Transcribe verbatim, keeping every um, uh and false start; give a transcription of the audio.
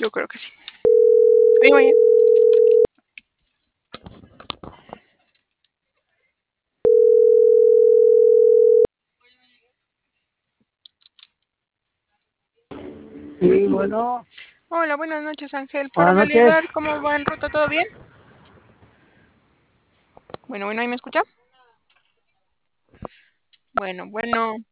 Yo creo que sí. Oye, oye. Sí, bueno, Hola, buenas noches, Ángel. ¿Para buenas noches. validar cómo va en ruta? ¿Todo bien? Bueno, bueno, ¿ahí me escucha? Bueno, bueno.